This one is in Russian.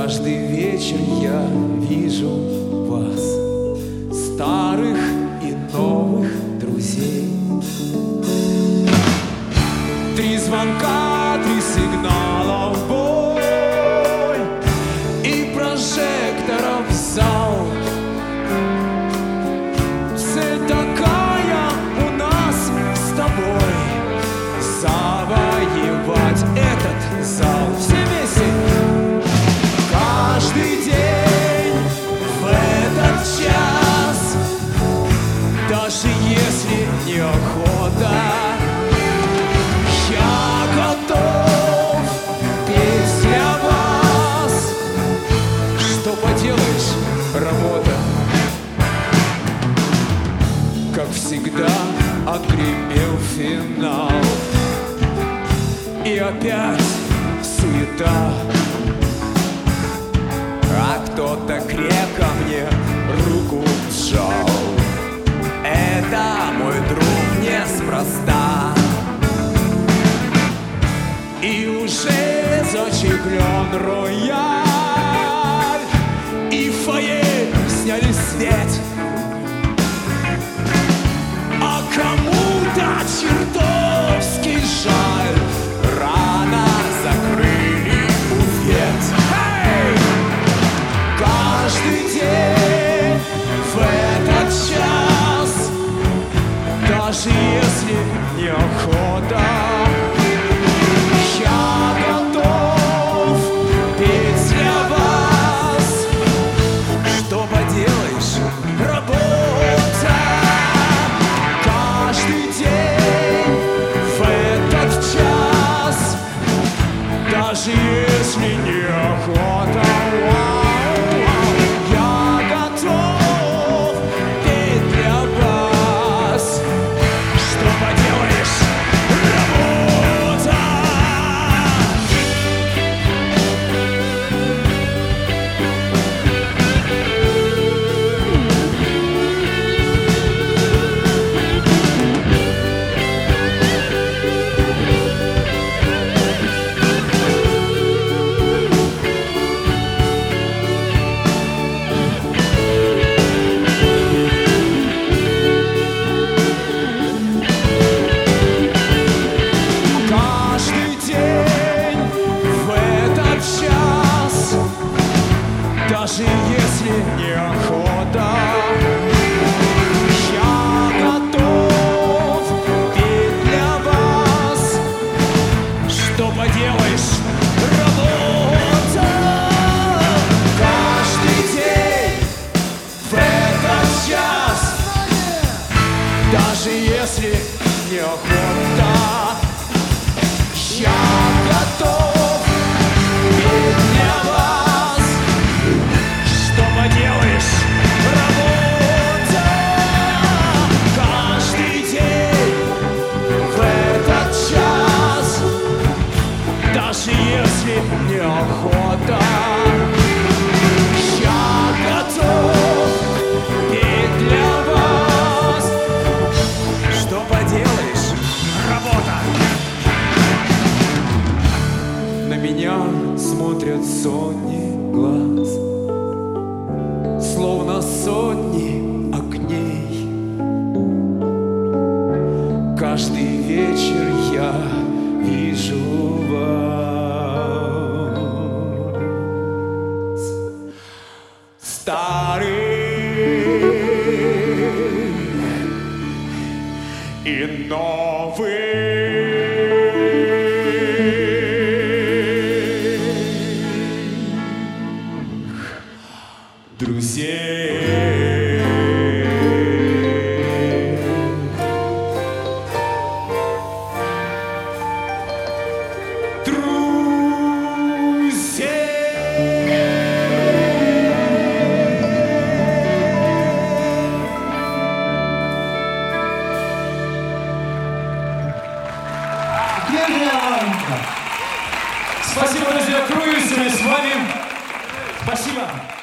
Каждый вечер я вижу вас, старых и новых друзей. 3 звонка, 3 сигнала в бой и прожекторов в зал. Цель такая у нас с тобой — завоевать этот зал. Все вместе! Каждый день в этот час, даже если неохота, я готов петь для вас. Что поделаешь, работа. Как всегда отгремел финал, и опять суета. А кто-то крепко мне руку сжал. Это, мой друг, неспроста. И уже зачеклен рояль, и в фойе сняли свет. А кому-то чертовски жаль, рано закрыли буфет. Каждый день в этот час, даже если неохота, я готов петь для вас. Что поделаешь, работа. Каждый день в этот час, даже если неохота, даже если неохота, я готов петь для вас. Что поделаешь, работа. Каждый день в этот час, даже если неохота, я готов петь для вас. Поделаешь, работа. Каждый день в этот час, даже если неохота, я готов петь для вас. Что поделаешь, работа. На меня смотрят сотни глаз, словно сотни огней. Каждый вечер я вижу вас, старых и новых друзей. Спасибо, друзья, Круиз, мы с вами. Спасибо.